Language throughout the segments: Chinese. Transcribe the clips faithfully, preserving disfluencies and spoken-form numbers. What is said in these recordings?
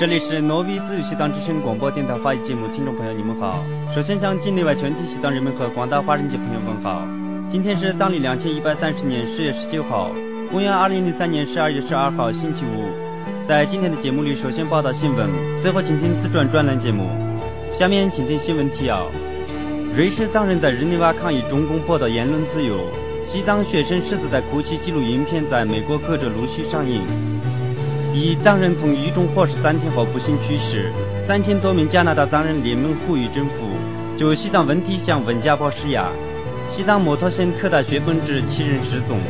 这里是挪威自由西藏之声广播电台华语节目，听众朋友你们好。首先向境内外全体西藏人民和广大华人界朋友问好。今天是藏历两千一百三十年十月十九号，公元二零零三年十二月十二号星期五。在今天的节目里，首先报道新闻，最后请听自传专栏节目。下面请听新闻提要：瑞士藏人在日内瓦抗议中共剥夺言论自由；西藏学生狮子在哭泣纪录影片在美国各州陆续上映；一藏人从狱中获释三天后不幸去世；三千多名加拿大藏人联盟呼吁政府就西藏问题向温家宝施压；西藏摩托县特大学本至七人失踪。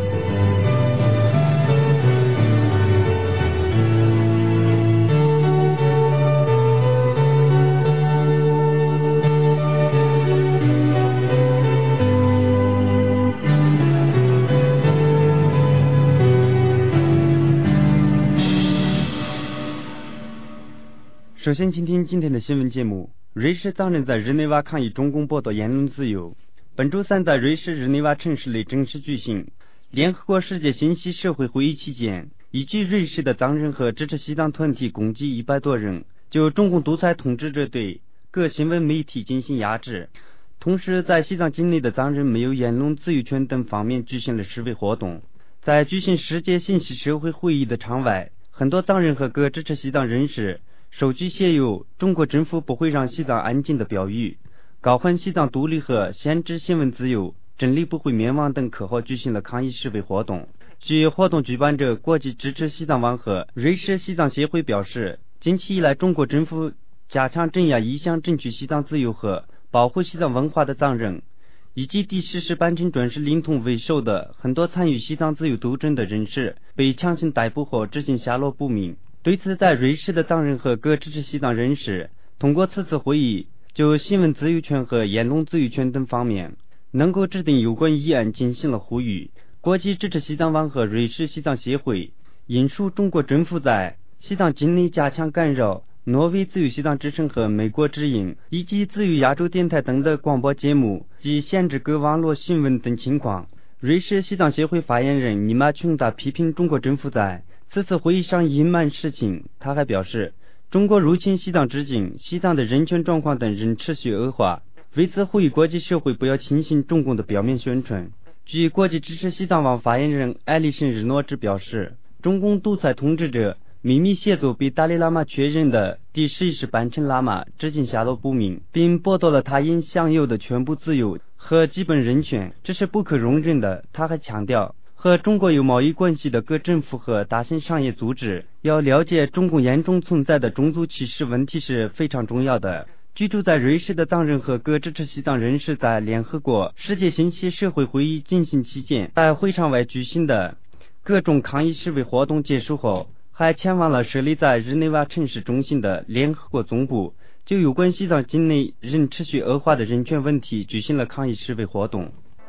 首先请听今天的新闻节目。瑞士藏人在日内瓦抗议中共剥夺言论自由。本周三在瑞士日内瓦城市里正式举行联合国世界信息社会会议期间，依据瑞士的藏人和支持西藏团体共计一百多人就中共独裁统治者对各新闻媒体进行压制，同时在西藏境内的藏人没有言论自由权等方面举行了示威活动。在举行世界信息社会会议的场外，很多藏人和各支持西藏人士手举写有中国政府不会让西藏安静的标语，高喊西藏独立和限制新闻自由，真理不会灭亡等口号，举行了抗议示威活动。据活动举办者国际支持西藏网和瑞士西藏协会表示，近期以来中国政府加强镇压一向争取西藏自由和保护西藏文化的藏人，以及第十世班陈专师领统为首的很多参与西藏自由斗争的人士被强行逮捕后至今下落不明。对此，在瑞士的藏人和各支持西藏人士通过此次会议就新闻自由权和言论自由权等方面能够制定有关议案进行了呼吁。国际支持西藏网和瑞士西藏协会引述中国政府在西藏境内加强干扰挪威自由西藏之声和美国之音以及自由亚洲电台等的广播节目及限制各网络新闻等情况。瑞士西藏协会发言人尼玛琼达批评中国政府在此次会议上隐瞒实情。他还表示，中国入侵西藏至今，西藏的人权状况等仍持续恶化，为此呼吁国际社会不要轻信中共的表面宣传。据国际支持西藏网发言人艾利森日诺之表示，中共独裁统治者秘密协助被达赖喇嘛确认的第十一世班陈喇嘛至今下落不明，并剥夺了他应享有的全部自由和基本人权，这是不可容忍的。他还强调，和中国有贸易关系的各政府和大型商业组织要了解中共严重存在的种族歧视问题是非常重要的。居住在瑞士的藏人和各支持西藏人士在联合国世界信息社会会议进行期间，在会场外举行的各种抗议示威活动结束后，还前往了设立在日内瓦城市中心的联合国总部，就有关西藏境内仍持续恶化的人权问题举行了抗议示威活动。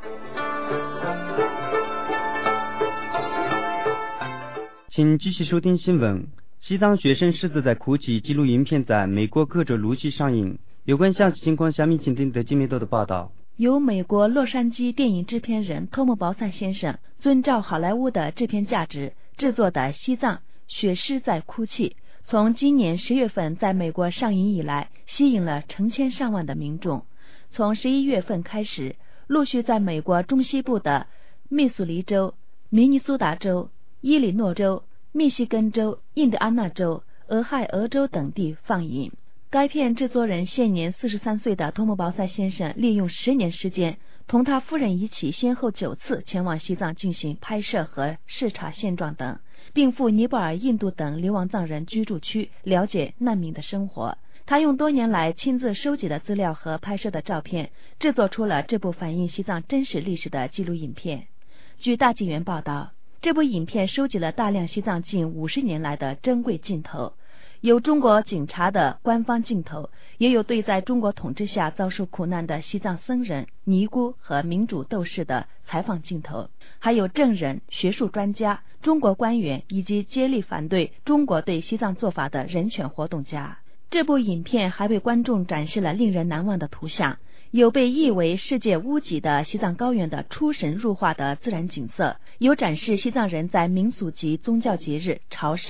请继续收听新闻。西藏学生狮子在哭泣纪录影片在美国各州陆续上映。有关详细情况，下面请听德基梅多的报道。 由美国洛杉矶电影制片人托姆·保塞先生遵照好莱坞的制片价值制作的《西藏血狮在哭泣》，从今年十月份在美国上映以来，吸引了成千上万的民众。从十一月份开始，陆续在美国中西部的密苏里州、明尼苏达州、伊利诺州、密西根州、印第安纳州、俄亥俄州等地放映。该片制作人现年四十三岁的托姆·保塞先生利用十年时间，同他夫人一起先后九次前往西藏进行拍摄和视察现状等，并赴尼泊尔、印度等流亡藏人居住区了解难民的生活。他用多年来亲自收集的资料和拍摄的照片，制作出了这部反映西藏真实历史的纪录影片。据大纪元报道，这部影片收集了大量西藏近五十年来的珍贵镜头，有中国警察的官方镜头，也有对在中国统治下遭受苦难的西藏僧人、尼姑和民主斗士的采访镜头，还有证人、学术专家、中国官员以及接力反对中国对西藏做法的人权活动家。这部影片还为观众展示了令人难忘的图像，有被誉为世界屋脊的西藏高原的出神入化的自然景色，有展示西藏人在民俗及宗教节日朝圣、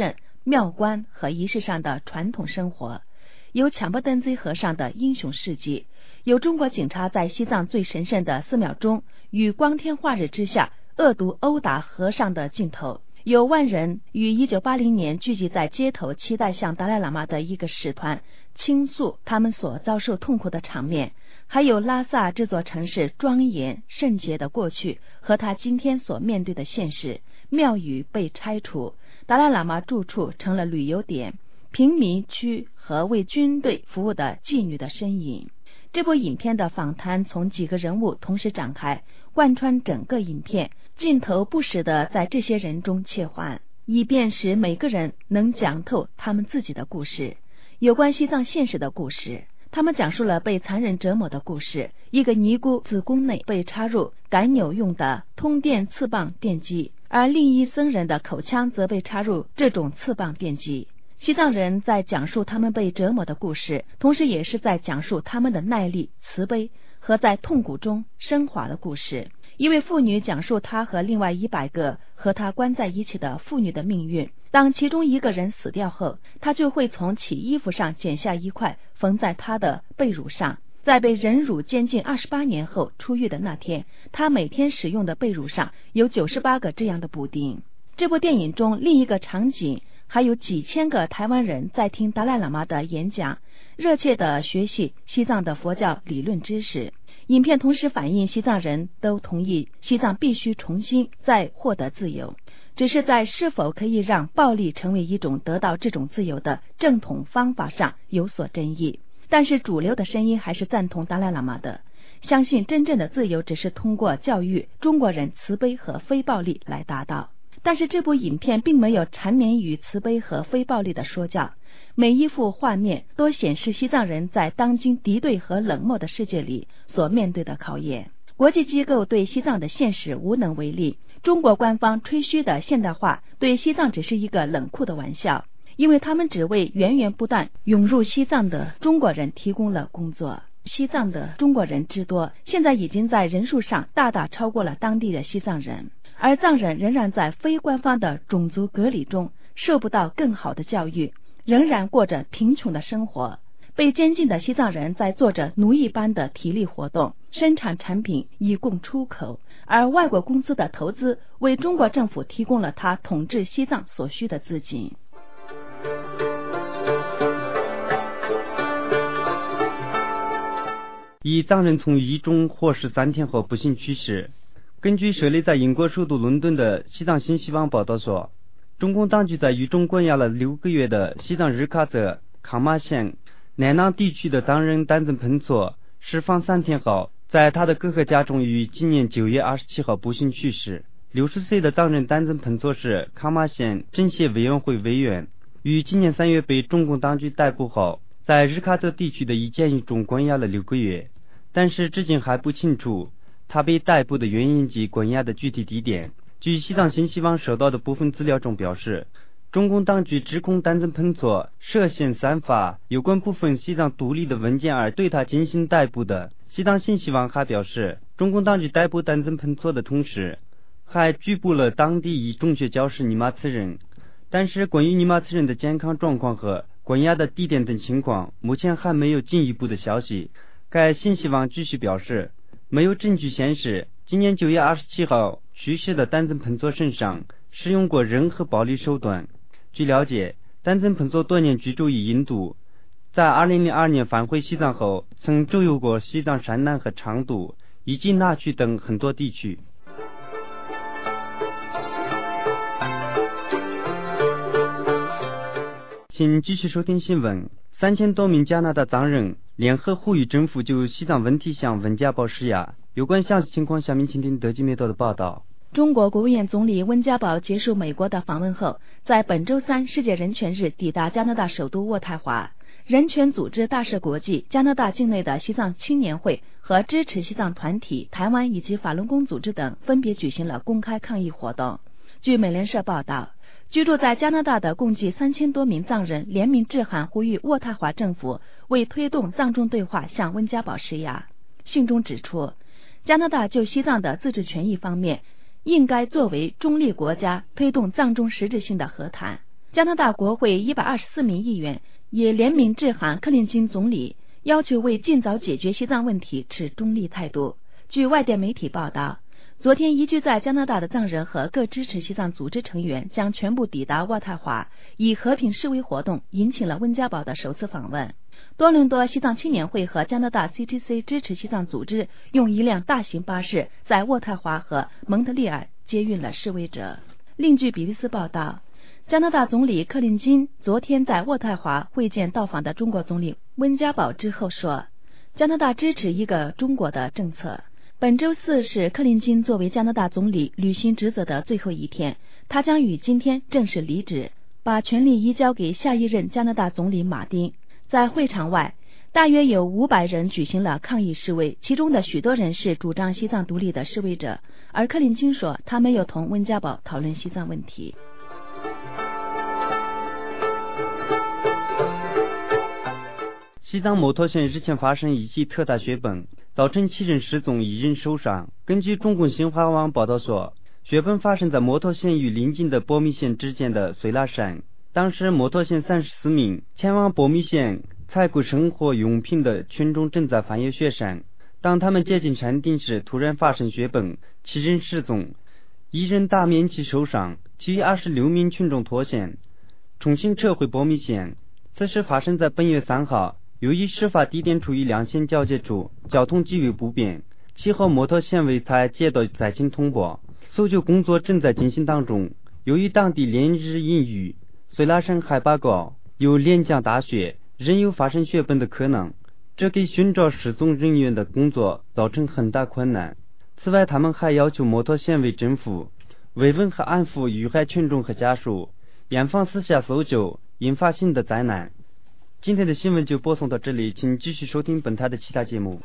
庙观和仪式上的传统生活，有强迫登贼和尚的英雄事迹，有中国警察在西藏最神圣的寺庙中与光天化日之下恶毒殴打和尚的镜头，有万人于一九八零年聚集在街头期待向达赖喇嘛的一个使团倾诉他们所遭受痛苦的场面，还有拉萨这座城市庄严圣洁的过去和他今天所面对的现实，庙宇被拆除，达赖喇嘛住处成了旅游点，平民区和为军队服务的妓女的身影。这部影片的访谈从几个人物同时展开，贯穿整个影片，镜头不时地在这些人中切换，以便使每个人能讲透他们自己的故事。有关西藏现实的故事，他们讲述了被残忍折磨的故事，一个尼姑子宫内被插入赶纽用的通电刺棒电击，而另一僧人的口腔则被插入这种刺棒电击。西藏人在讲述他们被折磨的故事，同时也是在讲述他们的耐力、慈悲和在痛苦中升华的故事。一位妇女讲述她和另外一百个和她关在一起的妇女的命运，当其中一个人死掉后，她就会从其衣服上剪下一块缝在她的被褥上，在被忍辱监禁二十八年后出狱的那天，她每天使用的被褥上有九十八个这样的补丁。这部电影中另一个场景，还有几千个台湾人在听达赖喇嘛的演讲，热切地学习西藏的佛教理论知识。影片同时反映西藏人都同意西藏必须重新再获得自由，只是在是否可以让暴力成为一种得到这种自由的正统方法上有所争议。但是主流的声音还是赞同达赖喇嘛的，相信真正的自由只是通过教育中国人慈悲和非暴力来达到。但是这部影片并没有缠绵于慈悲和非暴力的说教，每一幅画面都显示西藏人在当今敌对和冷漠的世界里所面对的考验。国际机构对西藏的现实无能为力，中国官方吹嘘的现代化对西藏只是一个冷酷的玩笑，因为他们只为源源不断涌入西藏的中国人提供了工作。西藏的中国人之多，现在已经在人数上大大超过了当地的西藏人，而藏人仍然在非官方的种族隔离中受不到更好的教育，仍然过着贫穷的生活。被监禁的西藏人在做着奴役般的体力活动，生产产品以供出口，而外国公司的投资为中国政府提供了他统治西藏所需的资金。 一藏人从狱中获释三天后不幸去世。根据设立在英国首都伦敦的西藏新希望报道说，中共当局在狱中关押了六个月的西藏日喀则康玛县南囊地区的藏人丹增彭措释放三天后，在他的哥哥家中于今年九月二十七号不幸去世。六十岁的藏人丹增彭措是康玛县政协委员会委员，于今年三月被中共当局逮捕后，在日喀则地区的一监狱中关押了六个月，但是至今还不清楚他被逮捕的原因及关押的具体地点。据西藏新希望收到的部分资料中表示，中共当局指控丹增彭措涉嫌散发有关部分西藏独立的文件而对他进行逮捕的。西藏新希望还表示，中共当局逮捕丹增彭措的同时，还拘捕了当地一中学教师尼玛次仁，但是关于尼玛次仁的健康状况和关押的地点等情况，目前还没有进一步的消息。该新希望继续表示，没有证据显示今年九月二十七号去世的丹增彭措身上使用过任何暴力手段。据了解，丹增彭措多年居住于印度，在二零零二年返回西藏后，曾周游过西藏山南和昌都以及那曲等很多地区。请继续收听新闻。三千多名加拿大藏人联合呼吁政府就西藏问题向温家宝施压。有关详细情况，下面请听德基梅多的报道。 中国国务院总理温家宝结束美国的访问后，在本周三世界人权日抵达加拿大首都渥太华。人权组织大赦国际、加拿大境内的西藏青年会和支持西藏团体、台湾以及法轮功组织等分别举行了公开抗议活动。据美联社报道，居住在加拿大的共计三千多名藏人联名致函，呼吁渥太华政府为推动藏中对话向温家宝施压。信中指出，加拿大就西藏的自治权益方面，应该作为中立国家推动藏中实质性的和谈。 加拿大国会一百二十四名议员也联名致函克林金总理，要求为尽早解决西藏问题持中立态度。据外电媒体报道，昨天移居在加拿大的藏人和各支持西藏组织成员将全部抵达渥太华，以和平示威活动引起了温家宝的首次访问。多伦多西藏青年会和加拿大 C T C 支持西藏组织用一辆大型巴士在渥太华和蒙特利尔接运了示威者。另据比利时报道，加拿大总理克林金昨天在渥太华会见到访的中国总理温家宝之后说，加拿大支持一个中国的政策。本周四是克林金作为加拿大总理履行职责的最后一天，他将于今天正式离职，把权力移交给下一任加拿大总理马丁。在会场外，大约有五百人举行了抗议示威，其中的许多人是主张西藏独立的示威者，而克林金说他没有同温家宝讨论西藏问题。 西藏摩托县日前发生一起特大雪崩，造成七人失踪，一人受伤。根据中共新华网报道说，雪崩发生在摩托县与邻近的波密县之间的绥拉山。当时摩托县三十四名前往波密县采购生活用品的群众正在翻越雪山，当他们接近山顶时，突然发生雪崩，七人失踪，一人大面积受伤，其余二十六名群众脱险，重新撤回波密县。此事发生在本月三号，由于事发地点处于两县交界处，交通极为不便，其后摩托县委才接到灾情通报，搜救工作正在进行当中。由于当地连日阴雨，绥拉山海拔高，又连降大雪，仍有发生雪崩的可能，这给寻找失踪人员的工作造成很大困难。此外，他们还要求摩托县委政府慰问和安抚遇害群众和家属，严防私下搜救引发新的灾难。今天的新闻就播送到这里，请继续收听本台的其他节目。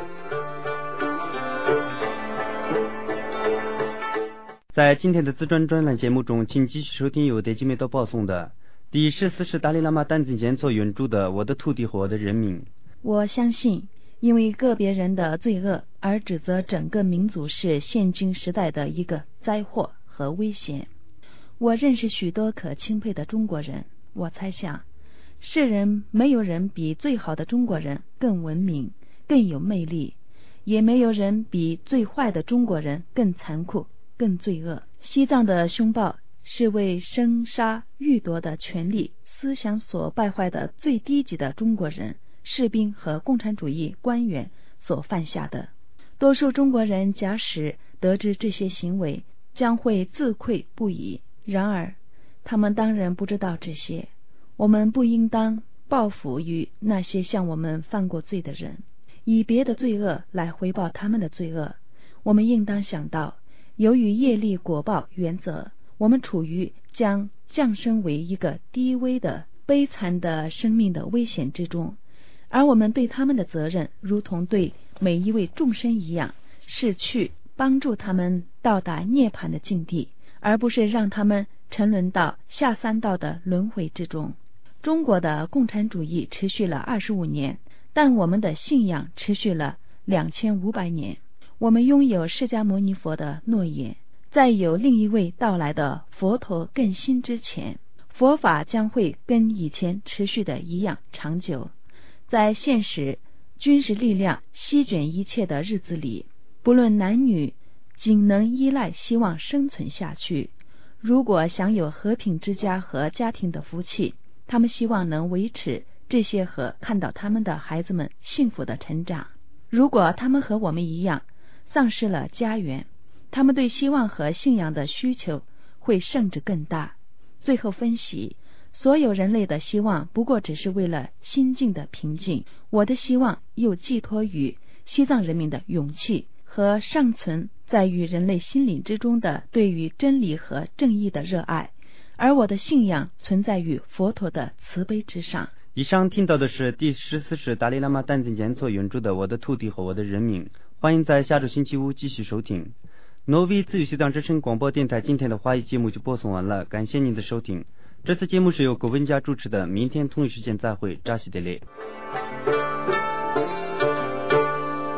在今天的自传专栏节目中，请继续收听由德基梅多播送的第十四世达赖喇嘛丹增坚所原著的《我的土地和我的人民》。 我相信，因为个别人的罪恶而指责整个民族是现今时代的一个灾祸和危险。我认识许多可钦佩的中国人，我猜想世人没有人比最好的中国人更文明、更有魅力，也没有人比最坏的中国人更残酷、更罪恶。西藏的凶暴是为生杀予夺的权力思想所败坏的最低级的中国人、士兵和共产主义官员所犯下的。多数中国人假使得知这些行为，将会自愧不已。然而，他们当然不知道这些。我们不应当报复于那些向我们犯过罪的人，以别的罪恶来回报他们的罪恶。我们应当想到，由于业力果报原则，我们处于将降生为一个低微的悲惨的生命的危险之中，而我们对他们的责任如同对每一位众生一样，是去帮助他们到达涅槃的境地，而不是让他们沉沦到下三道的轮回之中。中国的共产主义持续了二十五年，但我们的信仰持续了两千五百年。我们拥有释迦牟尼佛的诺言，在有另一位到来的佛陀更新之前，佛法将会跟以前持续的一样长久。在现实军事力量席卷一切的日子里，不论男女，仅能依赖希望生存下去。如果享有和平之家和家庭的福气，他们希望能维持这些和看到他们的孩子们幸福的成长。如果他们和我们一样丧失了家园，他们对希望和信仰的需求会甚至更大。最后分析，所有人类的希望不过只是为了心境的平静。我的希望又寄托于西藏人民的勇气和尚存在于人类心灵之中的对于真理和正义的热爱，而我的信仰存在于佛陀的慈悲之上。 以上听到的是第十四世达赖喇嘛丹增坚所原著的《我的土地和我的人民》。欢迎在下周星期五继续收听。挪威自由西藏之声广播电台今天的华语节目就播送完了，感谢您的收听。这次节目是由郭文佳主持的，明天同一时间再会，扎西德勒。